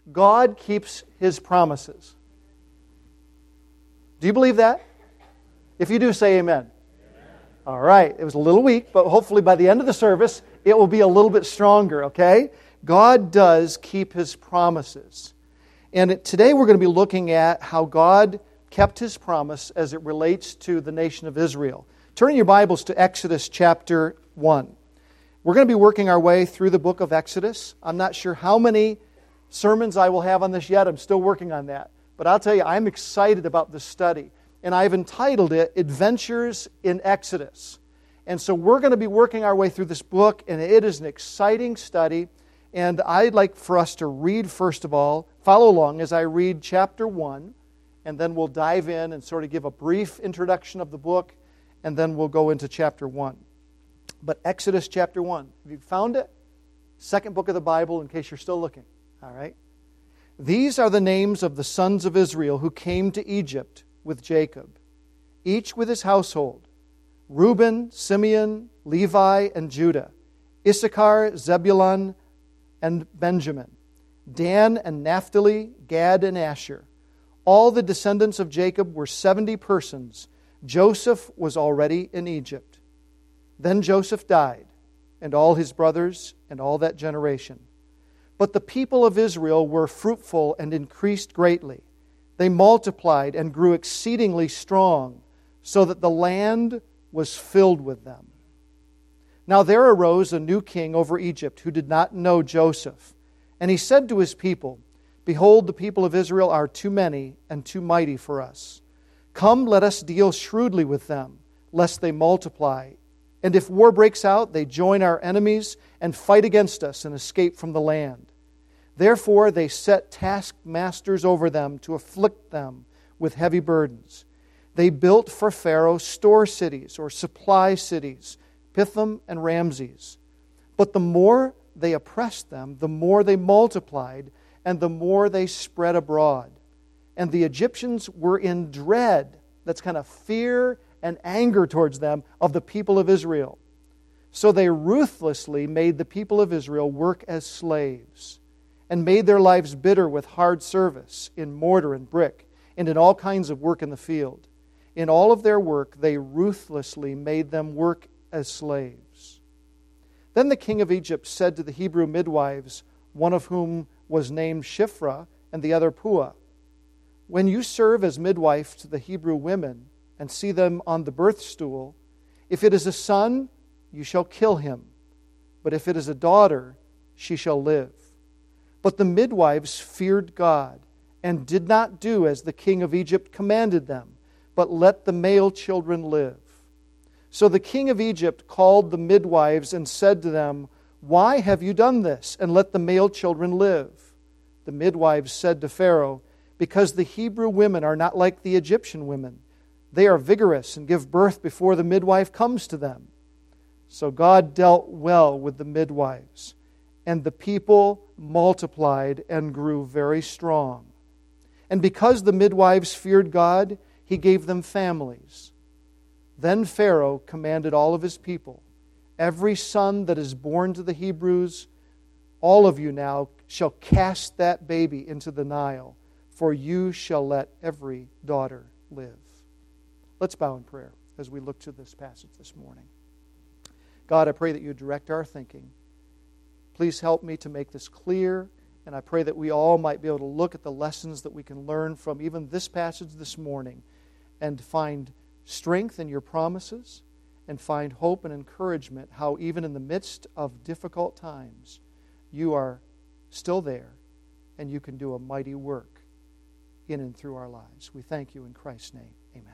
God keeps His promises. Do you believe that? If you do, say amen. All right. It was a little weak, but hopefully by the end of the service, it will be a little bit stronger, okay? God does keep His promises. And today we're going to be looking at how God kept His promise as it relates to the nation of Israel. Turn your Bibles to Exodus chapter 1. We're going to be working our way through the book of Exodus. I'm not sure how many sermons I will have on this yet. I'm still working on that. But I'll tell you, I'm excited about this study. And I've entitled it, Adventures in Exodus. And so we're going to be working our way through this book, and it is an exciting study. And I'd like for us to read, first of all, follow along as I read chapter 1, and then we'll dive in and sort of give a brief introduction of the book, and then we'll go into chapter 1. But Exodus chapter 1, have you found it? Second book of the Bible, in case you're still looking. All right. These are the names of the sons of Israel who came to Egypt with Jacob, each with his household: Reuben, Simeon, Levi, and Judah, Issachar, Zebulun, and Benjamin, Dan and Naphtali, Gad and Asher. All the descendants of Jacob were 70 persons. Joseph was already in Egypt. Then Joseph died, and all his brothers, and all that generation. But the people of Israel were fruitful and increased greatly. They multiplied and grew exceedingly strong, so that the land was filled with them. Now there arose a new king over Egypt who did not know Joseph. And he said to his people, Behold, the people of Israel are too many and too mighty for us. Come, let us deal shrewdly with them, lest they multiply. And if war breaks out, they join our enemies and fight against us and escape from the land. Therefore they set taskmasters over them to afflict them with heavy burdens. They built for Pharaoh store cities or supply cities, Pithom and Ramses. But the more they oppressed them, the more they multiplied, and the more they spread abroad. And the Egyptians were in dread, that's kind of fear and anger towards them, of the people of Israel. So they ruthlessly made the people of Israel work as slaves, and made their lives bitter with hard service in mortar and brick, and in all kinds of work in the field. In all of their work, they ruthlessly made them work as slaves. Then the king of Egypt said to the Hebrew midwives, one of whom was named Shiphrah, and the other Puah, When you serve as midwife to the Hebrew women, and see them on the birth stool, if it is a son, you shall kill him. But if it is a daughter, she shall live. But the midwives feared God, and did not do as the king of Egypt commanded them, but let the male children live. So the king of Egypt called the midwives and said to them, Why have you done this, and let the male children live? The midwives said to Pharaoh, Because the Hebrew women are not like the Egyptian women. They are vigorous and give birth before the midwife comes to them. So God dealt well with the midwives, and the people multiplied and grew very strong. And because the midwives feared God, He gave them families. Then Pharaoh commanded all of his people, Every son that is born to the Hebrews, all of you now shall cast that baby into the Nile, for you shall let every daughter live. Let's bow in prayer as we look to this passage this morning. God, I pray that you direct our thinking. Please help me to make this clear, and I pray that we all might be able to look at the lessons that we can learn from even this passage this morning and find strength in your promises and find hope and encouragement how even in the midst of difficult times you are still there and you can do a mighty work in and through our lives. We thank you in Christ's name. Amen.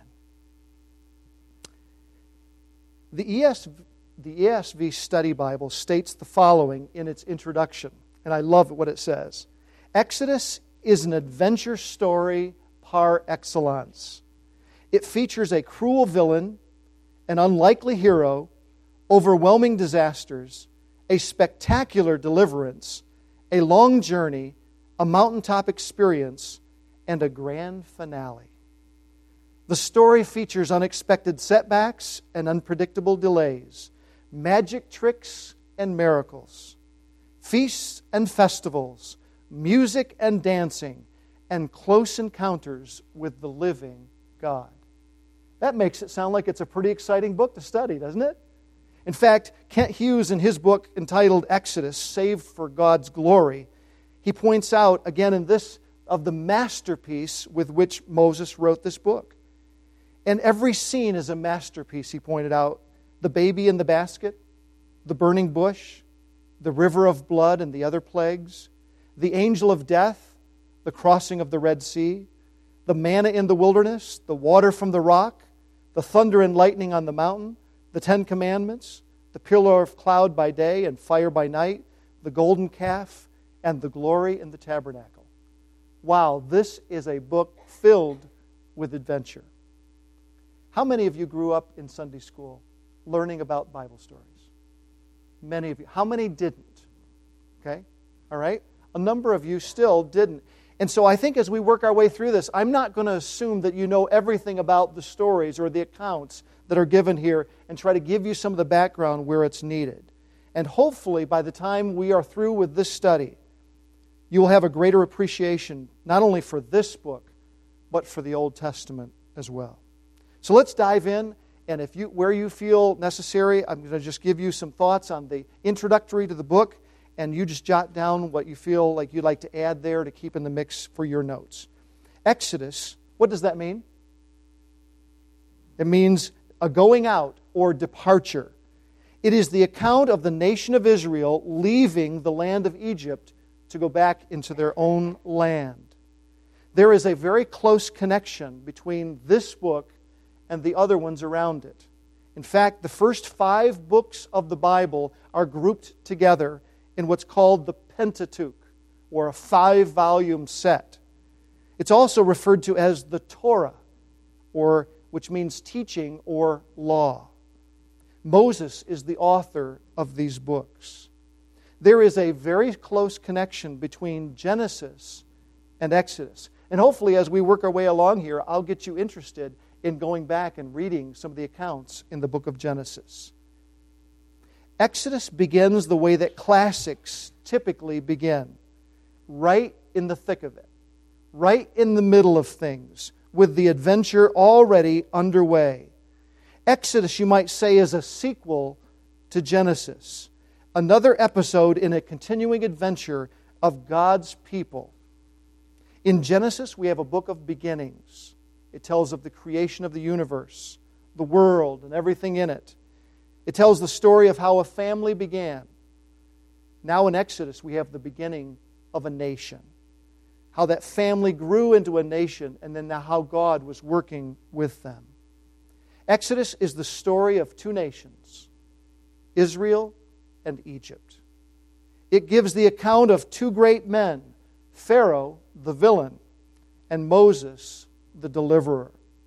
The ESV Study Bible states the following in its introduction, and I love what it says. Exodus is an adventure story par excellence. It features a cruel villain, an unlikely hero, overwhelming disasters, a spectacular deliverance, a long journey, a mountaintop experience, and a grand finale. The story features unexpected setbacks and unpredictable delays, magic tricks and miracles, feasts and festivals, music and dancing, and close encounters with the living God. That makes it sound like it's a pretty exciting book to study, doesn't it? In fact, Kent Hughes, in his book entitled Exodus, Saved for God's Glory, he points out, again in this, of the masterpiece with which Moses wrote this book. And every scene is a masterpiece, he pointed out. The baby in the basket, the burning bush, the river of blood and the other plagues, the angel of death, the crossing of the Red Sea, the manna in the wilderness, the water from the rock, the thunder and lightning on the mountain, the 10 Commandments, the pillar of cloud by day and fire by night, the golden calf, and the glory in the tabernacle. Wow, this is a book filled with adventure. How many of you grew up in Sunday school learning about Bible stories? Many of you. How many didn't? Okay? All right? A number of you still didn't. And so I think as we work our way through this, I'm not going to assume that you know everything about the stories or the accounts that are given here and try to give you some of the background where it's needed. And hopefully by the time we are through with this study, you will have a greater appreciation not only for this book, but for the Old Testament as well. So let's dive in, and where you feel necessary, I'm going to just give you some thoughts on the introductory to the book, and you just jot down what you feel like you'd like to add there to keep in the mix for your notes. Exodus, what does that mean? It means a going out or departure. It is the account of the nation of Israel leaving the land of Egypt to go back into their own land. There is a very close connection between this book and the other ones around it. In fact, the first 5 books of the Bible are grouped together in what's called the Pentateuch, or a 5-volume set. It's also referred to as the Torah, which means teaching or law. Moses is the author of these books. There is a very close connection between Genesis and Exodus. And hopefully as we work our way along here, I'll get you interested in going back and reading some of the accounts in the book of Genesis. Exodus begins the way that classics typically begin, right in the thick of it, right in the middle of things, with the adventure already underway. Exodus, you might say, is a sequel to Genesis, another episode in a continuing adventure of God's people. In Genesis, we have a book of beginnings. It tells of the creation of the universe, the world, and everything in it. It tells the story of how a family began. Now in Exodus, we have the beginning of a nation. How that family grew into a nation, and then how God was working with them. Exodus is the story of 2 nations, Israel and Egypt. It gives the account of 2 great men, Pharaoh, the villain, and Moses, the deliverer.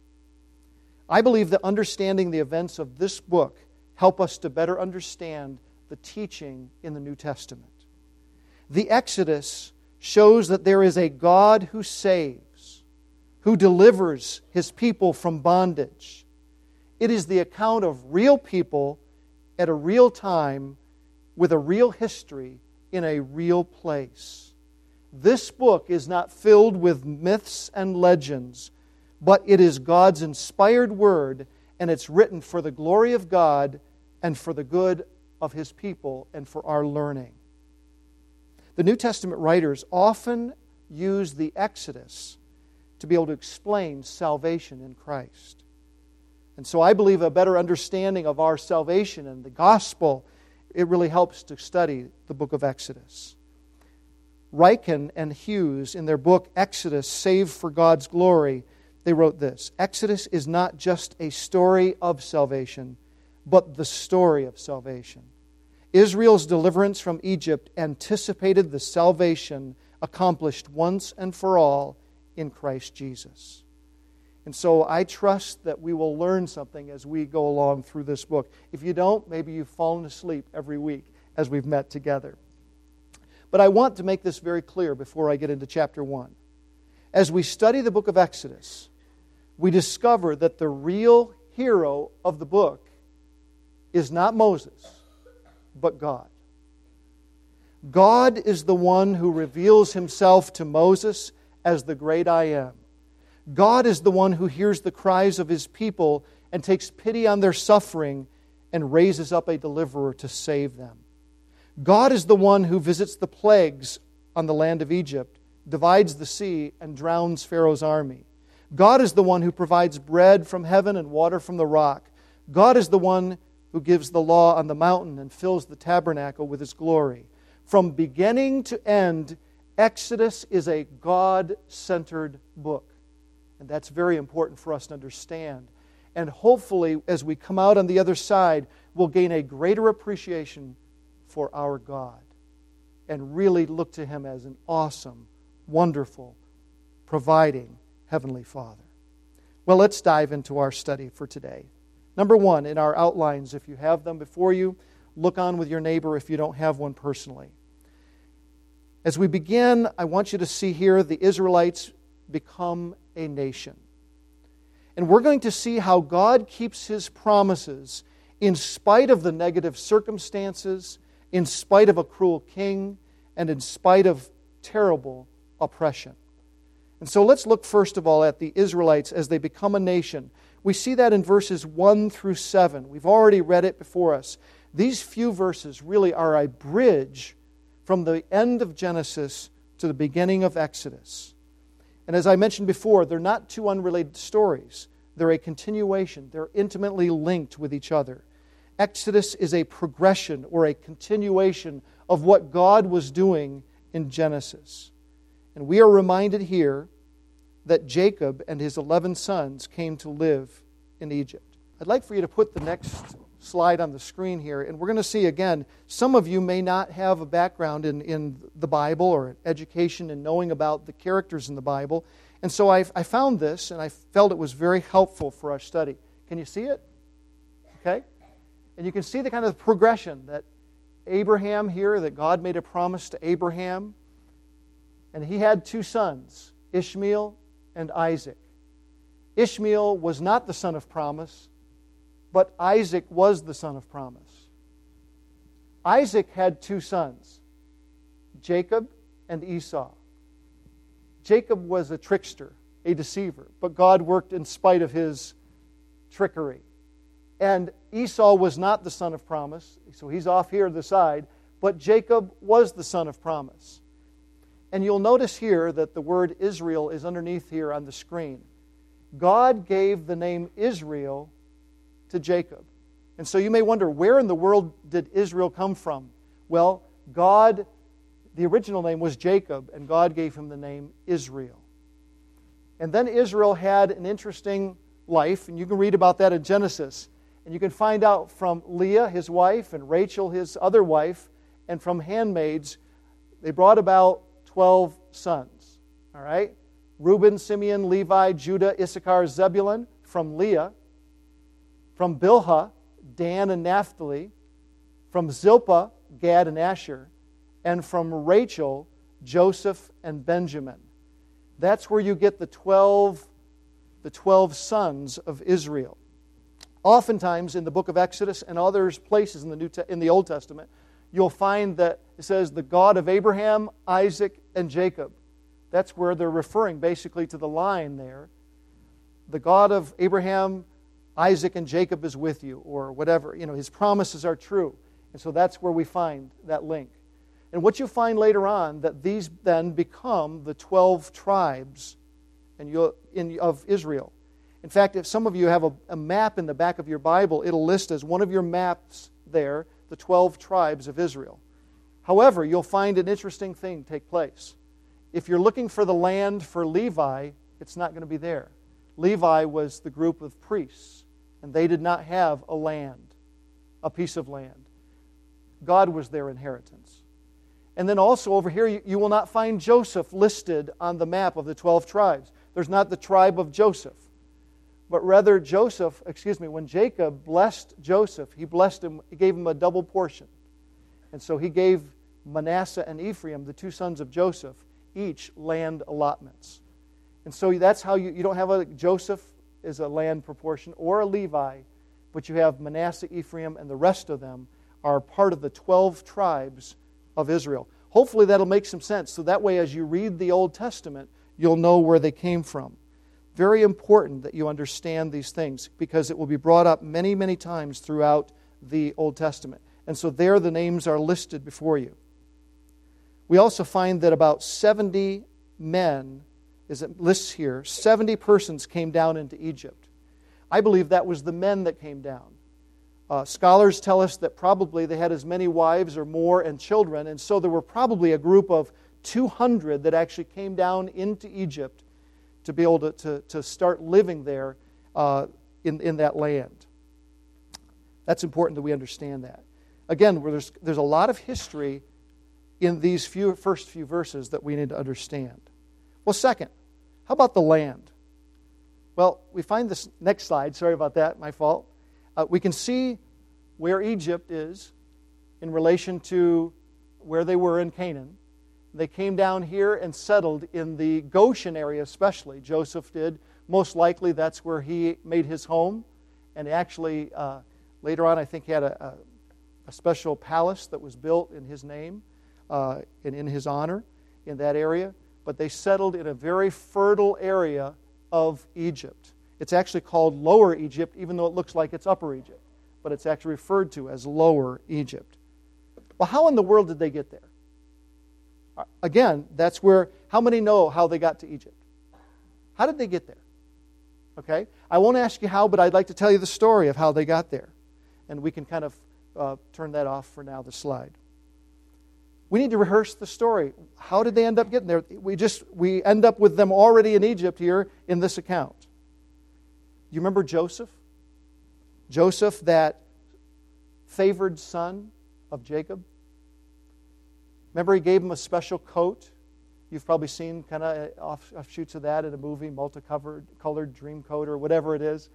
I believe that understanding the events of this book help us to better understand the teaching in the New Testament. The Exodus shows that there is a God who saves, who delivers His people from bondage. It is the account of real people at a real time with a real history in a real place. This book is not filled with myths and legends, but it is God's inspired word, and it's written for the glory of God and for the good of His people and for our learning. The New Testament writers often use the Exodus to be able to explain salvation in Christ. And so I believe a better understanding of our salvation and the gospel, it really helps to study the book of Exodus. Ryken and Hughes, in their book Exodus, Saved for God's Glory, they wrote this: Exodus is not just a story of salvation, but the story of salvation. Israel's deliverance from Egypt anticipated the salvation accomplished once and for all in Christ Jesus. And so I trust that we will learn something as we go along through this book. If you don't, maybe you've fallen asleep every week as we've met together. But I want to make this very clear before I get into chapter 1. As we study the book of Exodus, we discover that the real hero of the book is not Moses, but God. God is the one who reveals Himself to Moses as the great I Am. God is the one who hears the cries of His people and takes pity on their suffering and raises up a deliverer to save them. God is the one who visits the plagues on the land of Egypt, divides the sea, and drowns Pharaoh's army. God is the one who provides bread from heaven and water from the rock. God is the one who gives the law on the mountain and fills the tabernacle with His glory. From beginning to end, Exodus is a God-centered book. And that's very important for us to understand. And hopefully, as we come out on the other side, we'll gain a greater appreciation for our God and really look to Him as an awesome, wonderful, providing Heavenly Father. Well, let's dive into our study for today. Number one, in our outlines, if you have them before you, look on with your neighbor if you don't have one personally. As we begin, I want you to see here the Israelites become a nation. And we're going to see how God keeps His promises in spite of the negative circumstances, in spite of a cruel king, and in spite of terrible oppression. And so let's look first of all at the Israelites as they become a nation. We see that in verses 1 through 7. We've already read it before us. These few verses really are a bridge from the end of Genesis to the beginning of Exodus. And as I mentioned before, they're not two unrelated stories. They're a continuation. They're intimately linked with each other. Exodus is a progression or a continuation of what God was doing in Genesis. And we are reminded here that Jacob and his 11 sons came to live in Egypt. I'd like for you to put the next slide on the screen here, and we're going to see again, some of you may not have a background in the Bible or education and knowing about the characters in the Bible. And so I found this, and I felt it was very helpful for our study. Can you see it? Okay? And you can see the kind of progression that Abraham here, that God made a promise to Abraham. And he had two sons, Ishmael and Isaac. Ishmael was not the son of promise, but Isaac was the son of promise. Isaac had two sons, Jacob and Esau. Jacob was a trickster, a deceiver, but God worked in spite of his trickery. And Esau was not the son of promise, so he's off here to the side, but Jacob was the son of promise. And you'll notice here that the word Israel is underneath here on the screen. God gave the name Israel to Jacob. And so you may wonder, where in the world did Israel come from? Well, God, the original name was Jacob, and God gave him the name Israel. And then Israel had an interesting life, and you can read about that in Genesis. And you can find out from Leah, his wife, and Rachel, his other wife, and from handmaids, they brought about 12 sons. All right? Reuben, Simeon, Levi, Judah, Issachar, Zebulun, from Leah. From Bilhah, Dan and Naphtali. From Zilpah, Gad and Asher. And from Rachel, Joseph and Benjamin. That's where you get the 12 sons of Israel. Oftentimes in the book of Exodus and other places in the Old Testament, you'll find that it says the God of Abraham, Isaac, and Jacob. That's where they're referring basically to the line there. The God of Abraham, Isaac, and Jacob is with you, or whatever. His promises are true. And so that's where we find that link. And what you find later on, that these then become the 12 tribes of Israel. In fact, if some of you have a map in the back of your Bible, it'll list as one of your maps there the 12 tribes of Israel. However, you'll find an interesting thing take place. If you're looking for the land for Levi, it's not going to be there. Levi was the group of priests, and they did not have a land, a piece of land. God was their inheritance. And then also over here, you will not find Joseph listed on the map of the 12 tribes. There's not the tribe of Joseph. But rather when Jacob blessed Joseph, he blessed him, he gave him a double portion. And so he gave Manasseh and Ephraim, the two sons of Joseph, each land allotments. And so that's how you don't have a Joseph as a land proportion or a Levi, but you have Manasseh, Ephraim, and the rest of them are part of the 12 tribes of Israel. hopefully that'll make some sense. So that way, as you read the Old Testament, you'll know where they came from. Very important that you understand these things because it will be brought up many, many times throughout the Old Testament. And so there the names are listed before you. We also find that about 70 men, as it lists here, 70 persons came down into Egypt. I believe that was the men that came down. Scholars tell us that probably they had as many wives or more and children, and so there were probably a group of 200 that actually came down into Egypt to be able to start living there in that land. That's important that we understand that. Again, there's a lot of history in these first few verses that we need to understand. Well, second, how about the land? Well, we find this next slide. Sorry about that, my fault. We can see where Egypt is in relation to where they were in Canaan. They came down here and settled in the Goshen area especially. Joseph did. Most likely that's where he made his home. And actually, later on, I think he had a special palace that was built in his name and in his honor in that area. But they settled in a very fertile area of Egypt. It's actually called Lower Egypt, even though it looks like it's Upper Egypt. But it's actually referred to as Lower Egypt. Well, how in the world did they get there? Again, that's where, how many know how they got to Egypt? How did they get there? Okay? I won't ask you how, but I'd like to tell you the story of how they got there. And we can kind of turn that off for now, the slide. We need to rehearse the story. How did they end up getting there? We end up with them already in Egypt here in this account. You remember Joseph? Joseph, that favored son of Jacob? Remember he gave him a special coat? You've probably seen kind of offshoots of that in a movie, multicolored dream coat or whatever it is.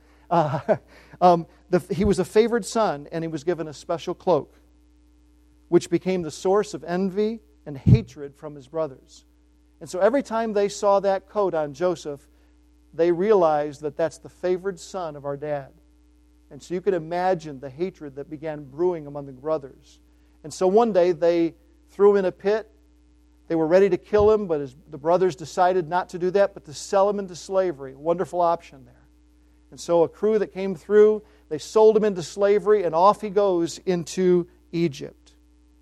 He was a favored son and he was given a special cloak, which became the source of envy and hatred from his brothers. And so every time they saw that coat on Joseph, they realized that that's the favored son of our dad. And so you could imagine the hatred that began brewing among the brothers. And so one day they threw him in a pit. They were ready to kill him, but the brothers decided not to do that, but to sell him into slavery. Wonderful option there. And so a crew that came through, they sold him into slavery, and off he goes into Egypt.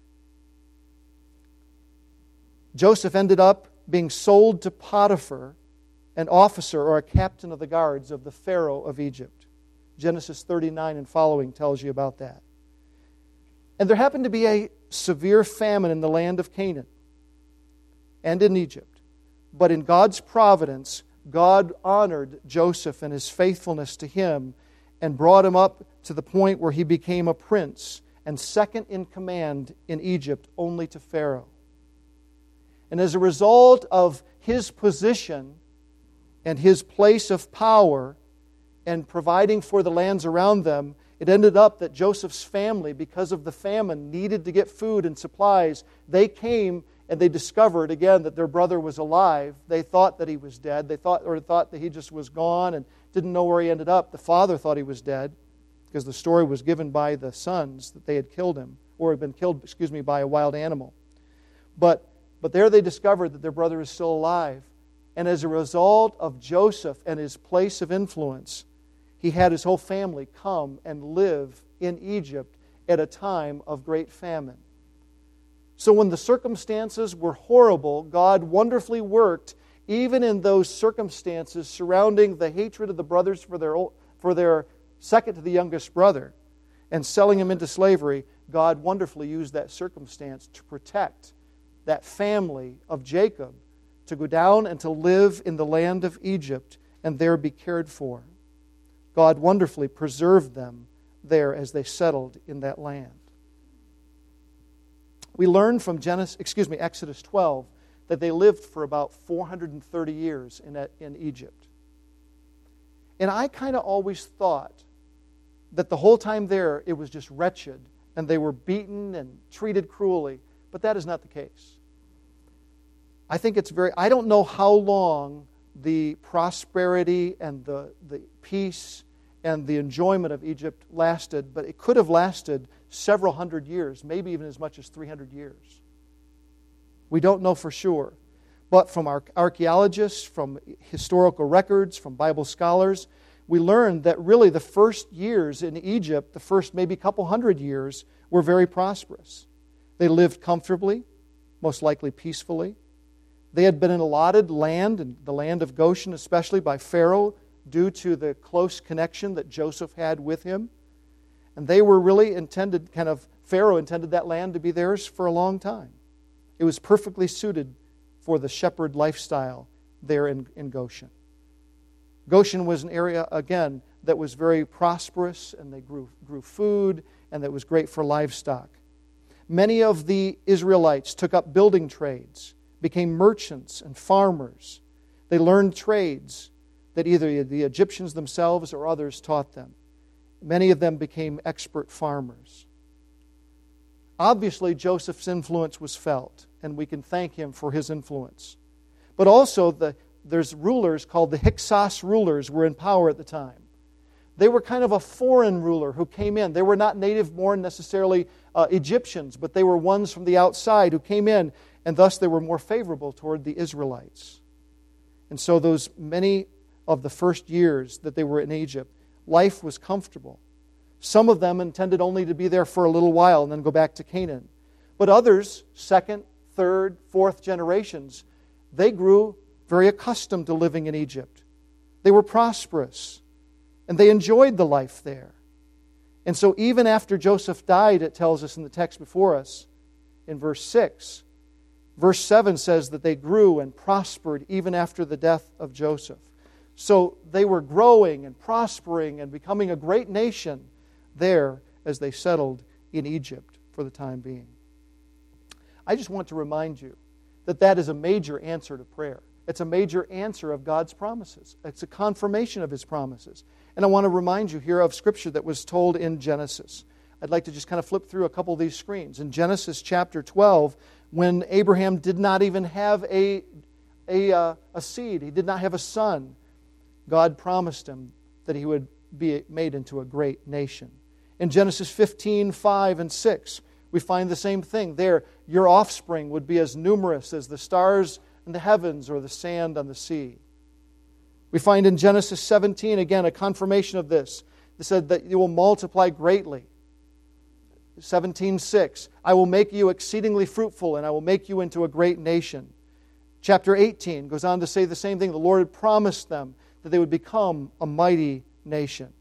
Joseph ended up being sold to Potiphar, an officer or a captain of the guards of the Pharaoh of Egypt. Genesis 39 and following tells you about that. And there happened to be a severe famine in the land of Canaan and in Egypt. But in God's providence, God honored Joseph and his faithfulness to him and brought him up to the point where he became a prince and second in command in Egypt only to Pharaoh. And as a result of his position and his place of power and providing for the lands around them, it ended up that Joseph's family, because of the famine, needed to get food and supplies. They came and they discovered again that their brother was alive. They thought that he was dead. They thought that he just was gone and didn't know where he ended up. The father thought he was dead because the story was given by the sons that they had killed him, or had been killed, by a wild animal. But there they discovered that their brother is still alive. And as a result of Joseph and his place of influence, he had his whole family come and live in Egypt at a time of great famine. So when the circumstances were horrible, God wonderfully worked even in those circumstances surrounding the hatred of the brothers for their second to the youngest brother and selling him into slavery. God wonderfully used that circumstance to protect that family of Jacob to go down and to live in the land of Egypt and there be cared for. God wonderfully preserved them there as they settled in that land. We learn from Exodus 12 that they lived for about 430 years in Egypt. And I kind of always thought that the whole time there it was just wretched and they were beaten and treated cruelly, but that is not the case. I don't know how long the prosperity and the peace and the enjoyment of Egypt lasted, but it could have lasted several hundred years, maybe even as much as 300 years. We don't know for sure. But from our archaeologists, from historical records, from Bible scholars, we learned that really the first years in Egypt, the first maybe couple hundred years, were very prosperous. They lived comfortably, most likely peacefully. They had been allotted land, and the land of Goshen especially, by Pharaoh due to the close connection that Joseph had with him. And they were really intended, Pharaoh intended that land to be theirs for a long time. It was perfectly suited for the shepherd lifestyle there in Goshen. Goshen was an area, again, that was very prosperous, and they grew food, and that was great for livestock. Many of the Israelites took up building trades, became merchants and farmers. They learned trades that either the Egyptians themselves or others taught them. Many of them became expert farmers. Obviously, Joseph's influence was felt, and we can thank him for his influence. But also, there's rulers called the Hyksos rulers were in power at the time. They were kind of a foreign ruler who came in. They were not native-born necessarily Egyptians, but they were ones from the outside who came in, and thus they were more favorable toward the Israelites. And so those many of the first years that they were in Egypt, life was comfortable. Some of them intended only to be there for a little while and then go back to Canaan. But others, second, third, fourth generations, they grew very accustomed to living in Egypt. They were prosperous, and they enjoyed the life there. And so even after Joseph died, it tells us in the text before us, in verse 6, verse 7 says that they grew and prospered even after the death of Joseph. So they were growing and prospering and becoming a great nation there as they settled in Egypt for the time being. I just want to remind you that that is a major answer to prayer. It's a major answer of God's promises. It's a confirmation of His promises. And I want to remind you here of Scripture that was told in Genesis. I'd like to just kind of flip through a couple of these screens. In Genesis chapter 12, when Abraham did not even have a seed, he did not have a son, God promised him that he would be made into a great nation. In Genesis 15, 5 and 6, we find the same thing. There, your offspring would be as numerous as the stars in the heavens or the sand on the sea. We find in Genesis 17, again, a confirmation of this. It said that you will multiply greatly. 17:6, I will make you exceedingly fruitful, and I will make you into a great nation. Chapter 18 goes on to say the same thing. The Lord had promised them that they would become a mighty nation.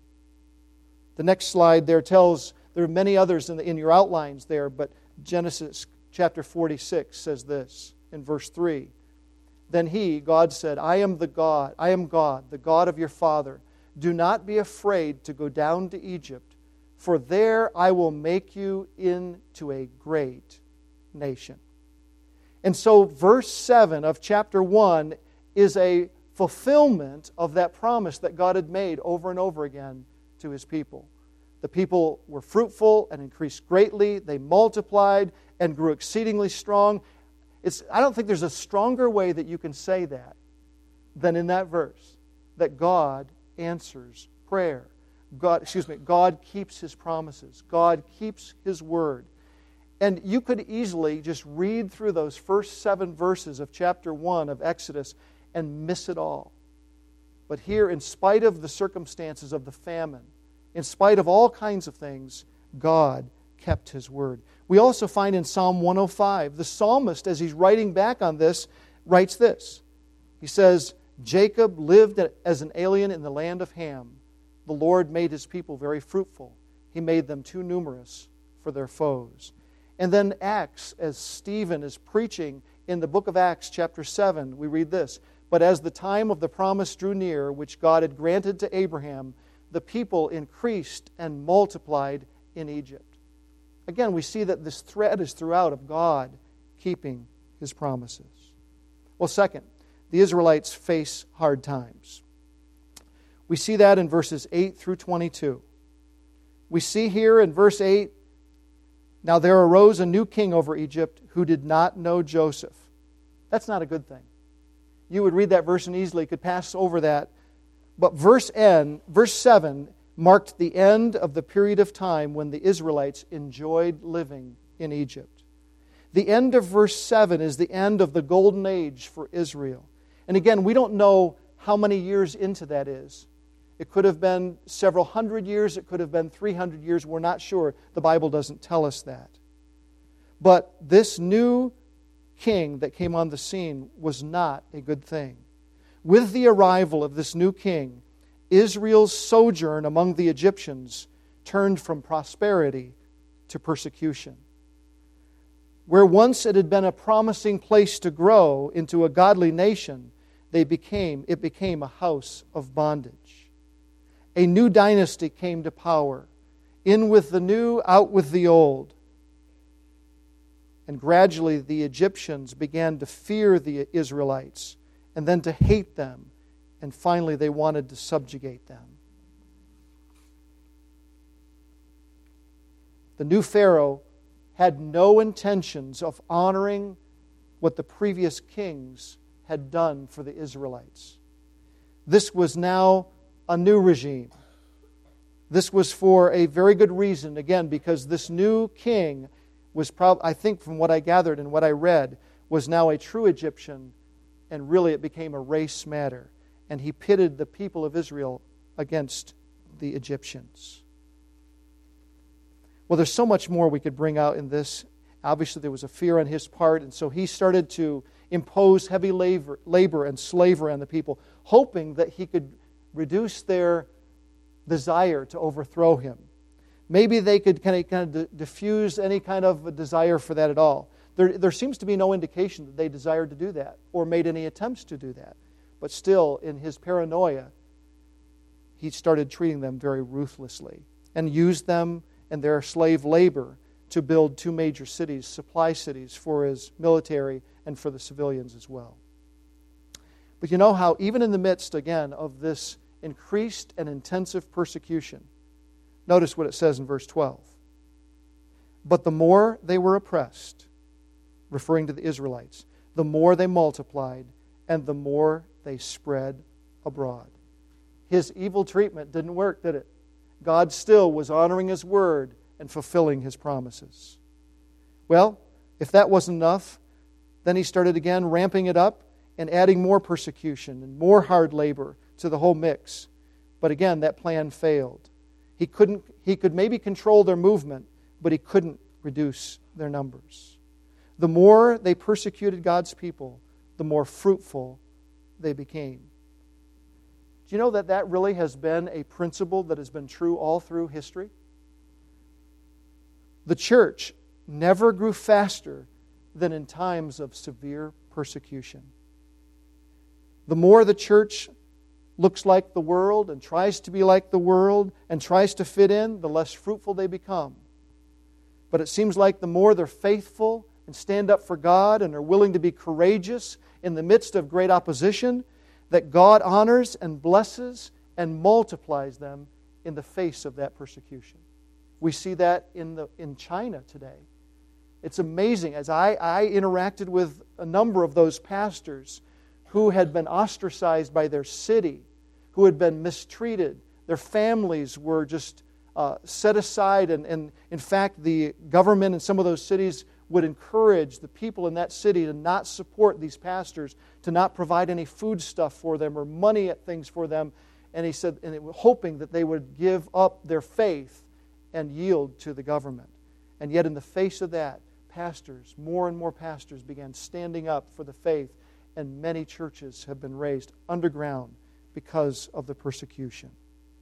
The next slide there tells, there are many others in your outlines there, but Genesis chapter 46 says this in verse 3. Then God said, I am God, the God of your father. Do not be afraid to go down to Egypt, for there I will make you into a great nation. And so verse 7 of chapter 1 is a fulfillment of that promise that God had made over and over again to His people. The people were fruitful and increased greatly. They multiplied and grew exceedingly strong. I don't think there's a stronger way that you can say that than in that verse, that God answers prayer. God keeps His promises. God keeps His word. And you could easily just read through those first 7 verses of chapter 1 of Exodus and miss it all. But here, in spite of the circumstances of the famine, in spite of all kinds of things, God kept His word. We also find in Psalm 105, the psalmist, as he's writing back on this, writes this. He says, Jacob lived as an alien in the land of Ham. The Lord made His people very fruitful. He made them too numerous for their foes. And then Acts, as Stephen is preaching in the book of Acts, chapter 7, we read this. But as the time of the promise drew near, which God had granted to Abraham, the people increased and multiplied in Egypt. Again, we see that this thread is throughout of God keeping His promises. Well, second, the Israelites face hard times. We see that in verses 8 through 22. We see here in verse 8, now there arose a new king over Egypt who did not know Joseph. That's not a good thing. You would read that verse and easily could pass over that. But verse 7 marked the end of the period of time when the Israelites enjoyed living in Egypt. The end of verse 7 is the end of the golden age for Israel. And again, we don't know how many years into that is. It could have been several hundred years. It could have been 300 years. We're not sure. The Bible doesn't tell us that. But this new king that came on the scene was not a good thing. With the arrival of this new king, Israel's sojourn among the Egyptians turned from prosperity to persecution. Where once it had been a promising place to grow into a godly nation, it became a house of bondage. A new dynasty came to power. In with the new, out with the old. And gradually the Egyptians began to fear the Israelites and then to hate them. And finally they wanted to subjugate them. The new Pharaoh had no intentions of honoring what the previous kings had done for the Israelites. This was now a new regime. This was for a very good reason, again, because this new king was I think from what I gathered and what I read, was now a true Egyptian, and really it became a race matter. And he pitted the people of Israel against the Egyptians. Well, there's so much more we could bring out in this. Obviously, there was a fear on his part, and so he started to impose heavy labor and slavery on the people, hoping that he could reduce their desire to overthrow him. Maybe they could kind of diffuse any kind of a desire for that at all. There seems to be no indication that they desired to do that or made any attempts to do that. But still, in his paranoia, he started treating them very ruthlessly and used them and their slave labor to build two major cities, supply cities for his military and for the civilians as well. But you know how even in the midst, again, of this increased and intensive persecution, notice what it says in verse 12. But the more they were oppressed, referring to the Israelites, the more they multiplied and the more they spread abroad. His evil treatment didn't work, did it? God still was honoring His word and fulfilling His promises. Well, if that wasn't enough, then He started again ramping it up and adding more persecution and more hard labor to the whole mix. But again, that plan failed. He could maybe control their movement, but he couldn't reduce their numbers. The more they persecuted God's people, the more fruitful they became. Do you know that that really has been a principle that has been true all through history? The church never grew faster than in times of severe persecution. The more the church looks like the world and tries to be like the world and tries to fit in, the less fruitful they become. But it seems like the more they're faithful and stand up for God and are willing to be courageous in the midst of great opposition, that God honors and blesses and multiplies them in the face of that persecution. We see that in China today. It's amazing. As I interacted with a number of those pastors who had been ostracized by their city, who had been mistreated. Their families were just set aside, and in fact, the government in some of those cities would encourage the people in that city to not support these pastors, to not provide any food stuff for them or money at things for them. And he said, hoping that they would give up their faith and yield to the government. And yet in the face of that, pastors, more and more pastors began standing up for the faith, and many churches have been raised underground because of the persecution.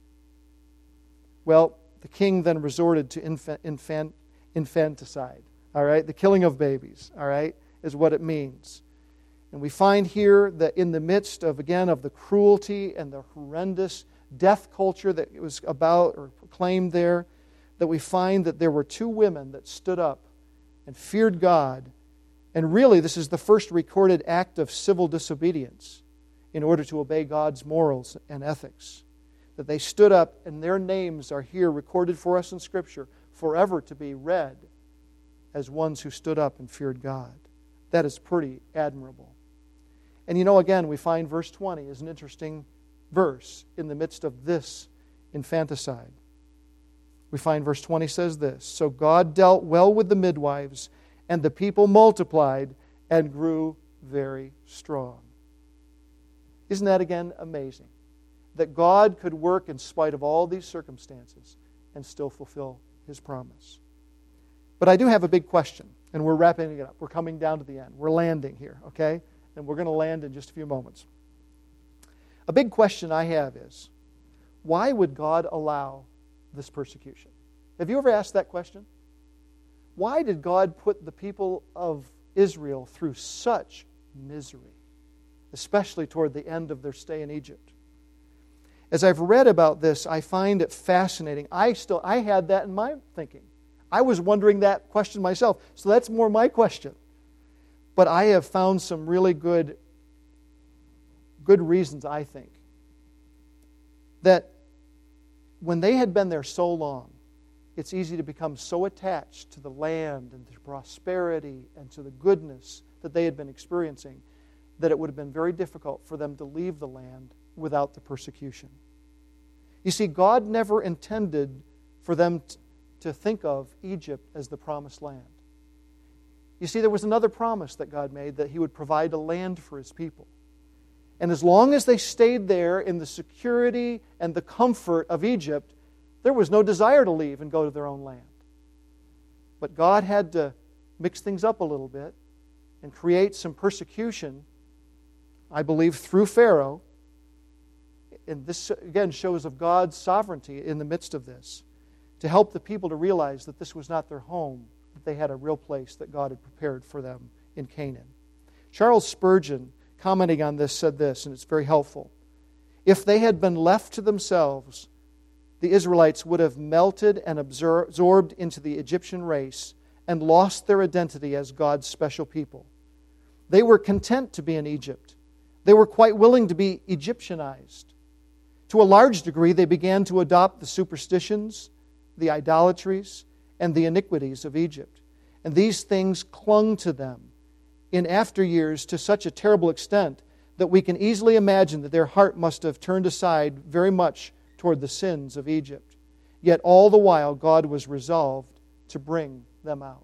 Well, the king then resorted to infanticide. All right, the killing of babies, all right, is what it means. And we find here that in the midst of, again, of the cruelty and the horrendous death culture that it was about or proclaimed there, that we find that there were two women that stood up and feared God. And really, this is the first recorded act of civil disobedience in order to obey God's morals and ethics. That they stood up, and their names are here recorded for us in Scripture, forever to be read as ones who stood up and feared God. That is pretty admirable. And you know, again, we find verse 20 is an interesting verse in the midst of this infanticide. We find verse 20 says this, "So God dealt well with the midwives and the people multiplied and grew very strong. Isn't that again amazing? That God could work in spite of all these circumstances and still fulfill His promise. But I do have a big question, and we're wrapping it up. We're coming down to the end. We're landing here, okay? And we're going to land in just a few moments. A big question I have is, why would God allow this persecution? Have you ever asked that question? Why did God put the people of Israel through such misery, especially toward the end of their stay in Egypt? As I've read about this, I find it fascinating. I had that in my thinking. I was wondering that question myself, so that's more my question. But I have found some really good reasons, I think, that when they had been there so long, it's easy to become so attached to the land and to prosperity and to the goodness that they had been experiencing that it would have been very difficult for them to leave the land without the persecution. You see, God never intended for them to think of Egypt as the promised land. You see, there was another promise that God made, that He would provide a land for His people. And as long as they stayed there in the security and the comfort of Egypt, there was no desire to leave and go to their own land. But God had to mix things up a little bit and create some persecution, I believe, through Pharaoh. And this, again, shows of God's sovereignty in the midst of this, to help the people to realize that this was not their home, that they had a real place that God had prepared for them in Canaan. Charles Spurgeon, commenting on this, said this, and it's very helpful. If they had been left to themselves, the Israelites would have melted and absorbed into the Egyptian race and lost their identity as God's special people. They were content to be in Egypt. They were quite willing to be Egyptianized. To a large degree, they began to adopt the superstitions, the idolatries, and the iniquities of Egypt. And these things clung to them in after years to such a terrible extent that we can easily imagine that their heart must have turned aside very much toward the sins of Egypt. Yet all the while, God was resolved to bring them out.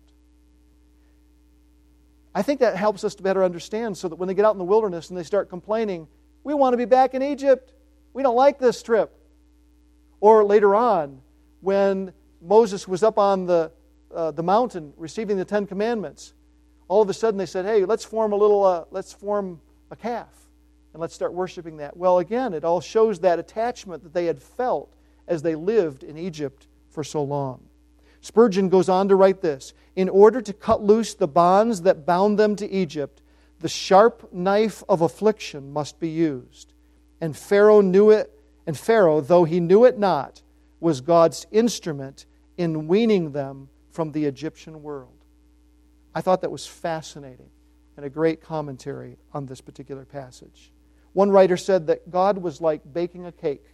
I think that helps us to better understand, so that when they get out in the wilderness and they start complaining, we want to be back in Egypt. We don't like this trip. Or later on, when Moses was up on the mountain receiving the Ten Commandments, all of a sudden they said, hey, let's form a calf and let's start worshiping that. Well, again, it all shows that attachment that they had felt as they lived in Egypt for so long. Spurgeon goes on to write this: in order to cut loose the bonds that bound them to Egypt, the sharp knife of affliction must be used. And Pharaoh knew it, and Pharaoh, though he knew it not, was God's instrument in weaning them from the Egyptian world. I thought that was fascinating and a great commentary on this particular passage. One writer said that God was like baking a cake.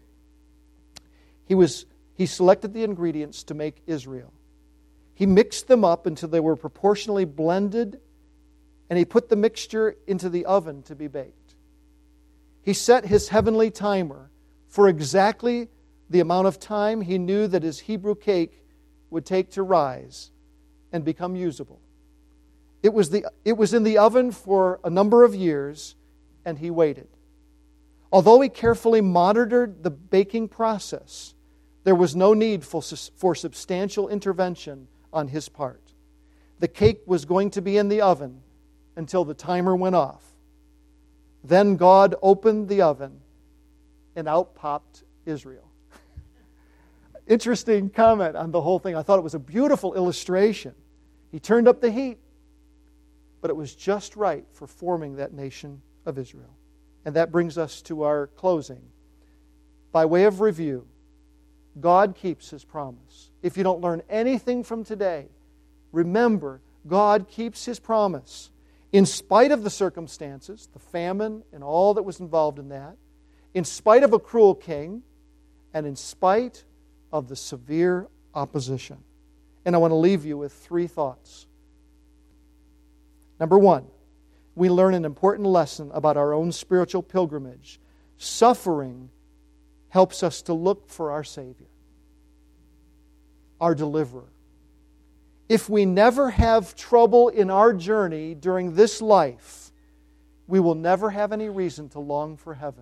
He selected the ingredients to make Israel. He mixed them up until they were proportionally blended, and He put the mixture into the oven to be baked. He set His heavenly timer for exactly the amount of time He knew that His Hebrew cake would take to rise and become usable. It was in the oven for a number of years, and He waited. Although He carefully monitored the baking process, there was no need for substantial intervention on His part. The cake was going to be in the oven until the timer went off. Then God opened the oven, and out popped Israel. Interesting comment on the whole thing. I thought it was a beautiful illustration. He turned up the heat, but it was just right for forming that nation of Israel. And that brings us to our closing. By way of review, God keeps His promise. If you don't learn anything from today, remember, God keeps His promise. In spite of the circumstances, the famine and all that was involved in that, in spite of a cruel king, and in spite of the severe opposition. And I want to leave you with 3 thoughts. Number 1, we learn an important lesson about our own spiritual pilgrimage. Suffering helps us to look for our Savior, our deliverer. if we never have trouble in our journey during this life, we will never have any reason to long for heaven.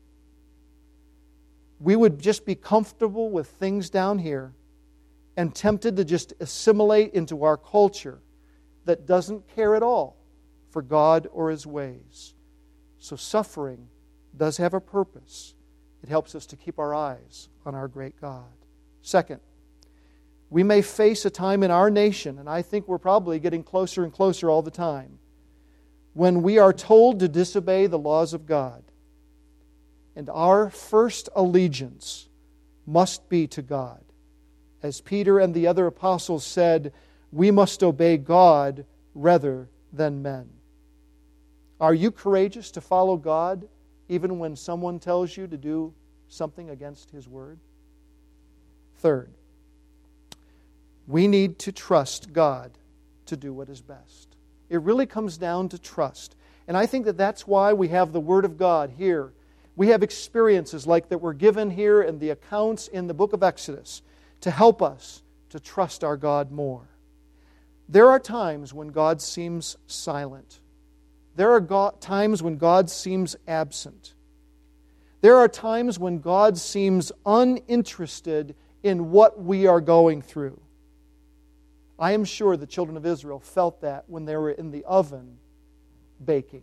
We would just be comfortable with things down here and tempted to just assimilate into our culture that doesn't care at all for God or His ways. So suffering does have a purpose. It helps us to keep our eyes on our great God. Second, we may face a time in our nation, and I think we're probably getting closer and closer all the time, when we are told to disobey the laws of God. And our first allegiance must be to God. As Peter and the other apostles said, we must obey God rather than men. Are you courageous to follow God even when someone tells you to do something against His word? Third, we need to trust God to do what is best. It really comes down to trust. And I think that that's why we have the Word of God here. We have experiences like that were given here in the accounts in the book of Exodus to help us to trust our God more. There are times when God seems silent. There are times when God seems absent. There are times when God seems uninterested in what we are going through. I am sure the children of Israel felt that when they were in the oven baking.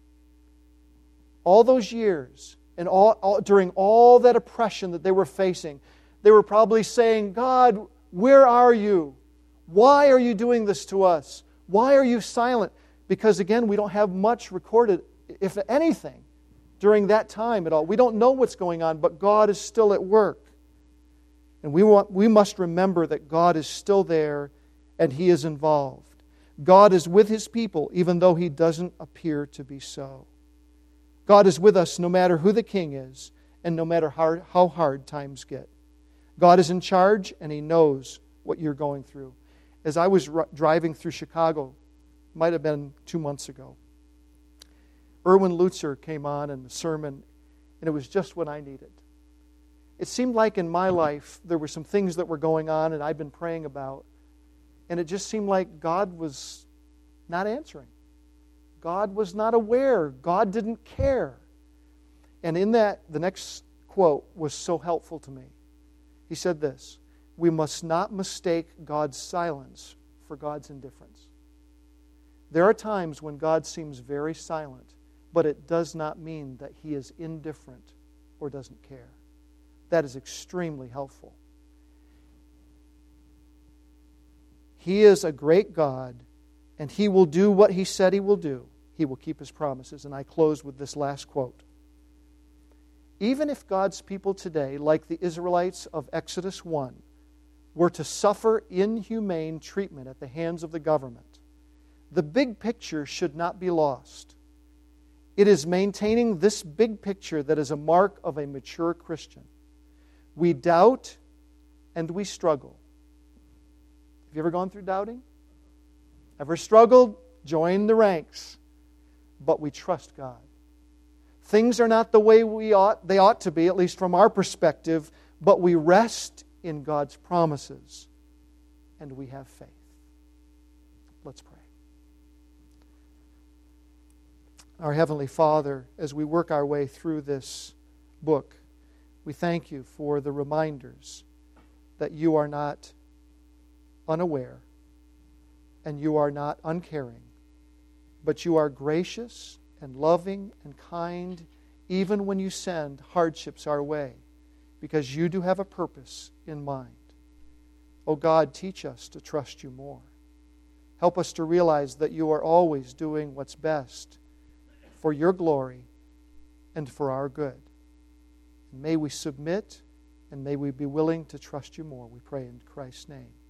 All those years, and during all that oppression that they were facing, they were probably saying, God, where are you? Why are you doing this to us? Why are you silent? Because again, we don't have much recorded, if anything, during that time at all. We don't know what's going on, but God is still at work. And we must remember that God is still there and He is involved. God is with His people, even though He doesn't appear to be so. God is with us no matter who the king is and no matter how hard times get. God is in charge and He knows what you're going through. As I was driving through Chicago, might have been 2 months ago, Erwin Lutzer came on in the sermon, and it was just what I needed. It seemed like in my life there were some things that were going on and I'd been praying about, and it just seemed like God was not answering. God was not aware. God didn't care. And in that, the next quote was so helpful to me. He said this, we must not mistake God's silence for God's indifference. There are times when God seems very silent, but it does not mean that He is indifferent or doesn't care. That is extremely helpful. He is a great God, and He will do what He said He will do. He will keep His promises. And I close with this last quote. Even if God's people today, like the Israelites of Exodus 1, were to suffer inhumane treatment at the hands of the government, the big picture should not be lost. It is maintaining this big picture that is a mark of a mature Christian. We doubt and we struggle. Have you ever gone through doubting? Ever struggled? Join the ranks. But we trust God. Things are not the way they ought to be, at least from our perspective, but we rest in God's promises and we have faith. Let's pray. Our Heavenly Father, as we work our way through this book, we thank You for the reminders that You are not unaware and You are not uncaring, but You are gracious and loving and kind even when You send hardships our way, because You do have a purpose in mind. Oh God, teach us to trust You more. Help us to realize that You are always doing what's best for Your glory and for our good. May we submit and may we be willing to trust You more. We pray in Christ's name.